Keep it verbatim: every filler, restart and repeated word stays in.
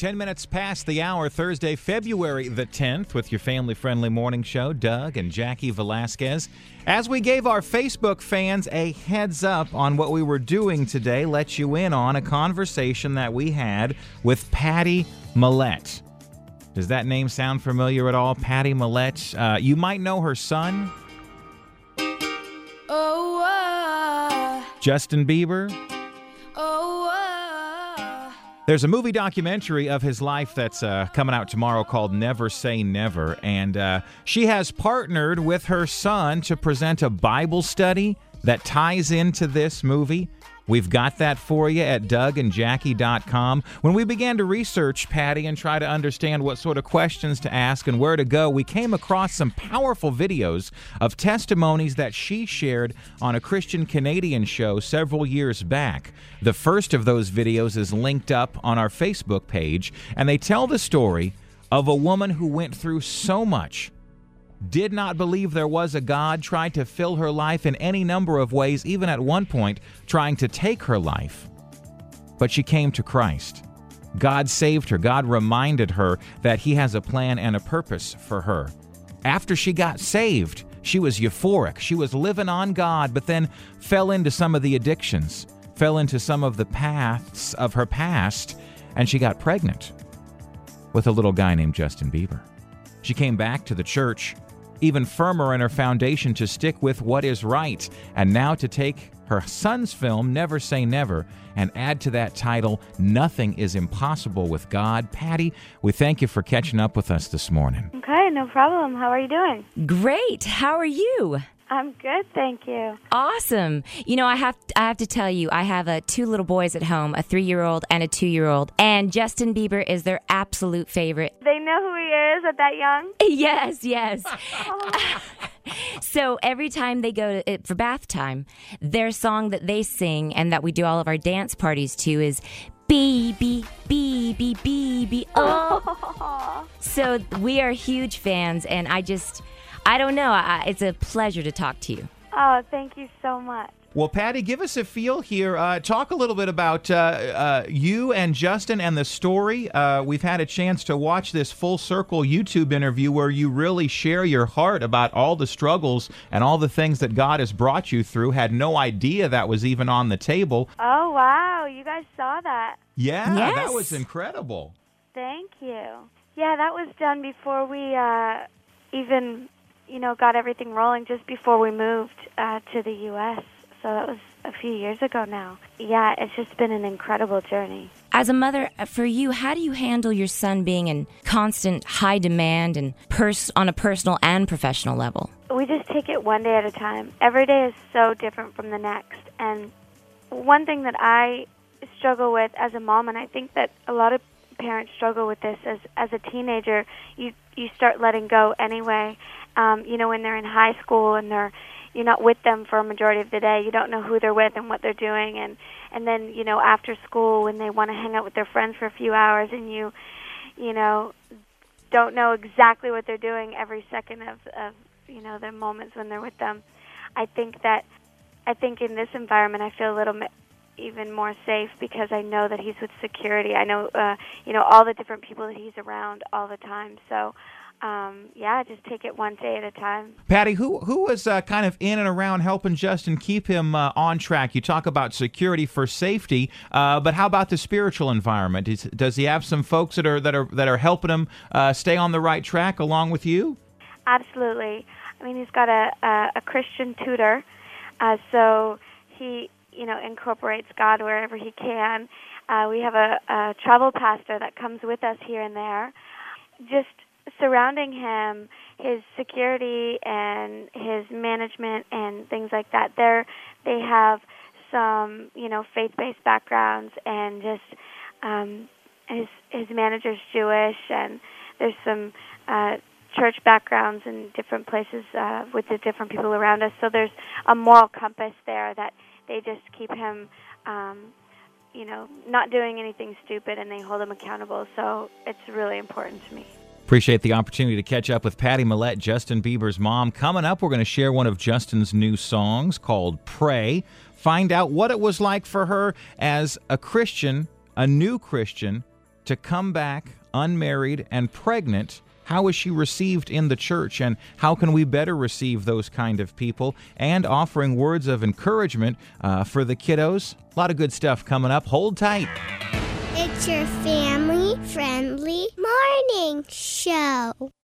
Ten minutes past the hour, Thursday, February the tenth, with your family-friendly morning show, Doug and Jackie Velasquez. As we gave our Facebook fans a heads up on what we were doing today, let you in on a conversation that we had with Patty Mallette. Does that name sound familiar at all? Patty Mallette. Uh, you might know her son, Oh, uh, Justin Bieber. oh, uh. There's a movie documentary of his life that's uh, coming out tomorrow called Never Say Never, and uh, she has partnered with her son to present a Bible study that ties into this movie. We've got that for you at Doug and Jackie dot com. When we began to research Patty and try to understand what sort of questions to ask and where to go, we came across some powerful videos of testimonies that she shared on a Christian Canadian show several years back. The first of those videos is linked up on our Facebook page, and they tell the story of a woman who went through so much, did not believe there was a God, tried to fill her life in any number of ways, even at one point trying to take her life. But she came to Christ. God saved her. God reminded her that He has a plan and a purpose for her. After she got saved, she was euphoric. She was living on God, but then fell into some of the addictions, fell into some of the paths of her past, and she got pregnant with a little guy named Justin Bieber. She came back to the church, even firmer in her foundation to stick with what is right, and now to take her son's film, Never Say Never, and add to that title, Nothing is Impossible with God. Patty, we thank you for catching up with us this morning. Okay, no problem. How are you doing? Great. How are you? I'm good, thank you. Awesome. You know, I have I have to tell you, I have uh, two little boys at home, a three-year-old and a two-year-old, and Justin Bieber is their absolute favorite. They know who he is at that young? Yes, yes. So every time they go to, for bath time, their song that they sing and that we do all of our dance parties to is Baby, baby, baby, oh. So we are huge fans, and I just... I don't know. I, it's a pleasure to talk to you. Oh, thank you so much. Well, Patty, give us a feel here. Uh, talk a little bit about uh, uh, you and Justin and the story. Uh, we've had a chance to watch this Full Circle YouTube interview where you really share your heart about all the struggles and all the things that God has brought you through. Had no idea that was even on the table. Oh, wow. You guys saw that. Yeah, Yes. that was incredible. Thank you. Yeah, that was done before we uh, even... you know, got everything rolling just before we moved uh, to the U S So that was a few years ago now. Yeah, it's just been an incredible journey. As a mother, for you, how do you handle your son being in constant high demand and pers- on a personal and professional level? We just take it one day at a time. Every day is so different from the next. And one thing that I struggle with as a mom, and I think that a lot of parents struggle with this, as as a teenager, you, you start letting go anyway. Um, you know, when they're in high school and they're, you're not with them for a majority of the day, you don't know who they're with and what they're doing, and and then, you know, after school when they want to hang out with their friends for a few hours and you, you know, don't know exactly what they're doing every second of, of you know, their moments when they're with them. I think that, I think in this environment I feel a little bit even more safe because I know that he's with security. I know, uh, you know, all the different people that he's around all the time, so... Um, yeah, just take it one day at a time. Patty, who who was uh, kind of in and around helping Justin keep him uh, on track? You talk about security for safety, uh, but how about the spiritual environment? Is, does he have some folks that are that are that are helping him uh, stay on the right track along with you? Absolutely. I mean, he's got a a, a Christian tutor, uh, so he you know incorporates God wherever he can. Uh, we have a, a travel pastor that comes with us here and there. Just surrounding him, his security and his management and things like that, they're, they have some, you know, faith-based backgrounds, and just um, his his manager's Jewish, and there's some uh, church backgrounds in different places uh, with the different people around us. So there's a moral compass there that they just keep him, um, you know, not doing anything stupid, and they hold him accountable. So it's really important to me. Appreciate the opportunity to catch up with Patty Mallette, Justin Bieber's mom. Coming up, we're going to share one of Justin's new songs called Pray. Find out what it was like for her as a Christian, a new Christian, to come back unmarried and pregnant. How is she received in the church, and how can we better receive those kind of people? And offering words of encouragement uh, for the kiddos. A lot of good stuff coming up. Hold tight. It's your family-friendly morning show.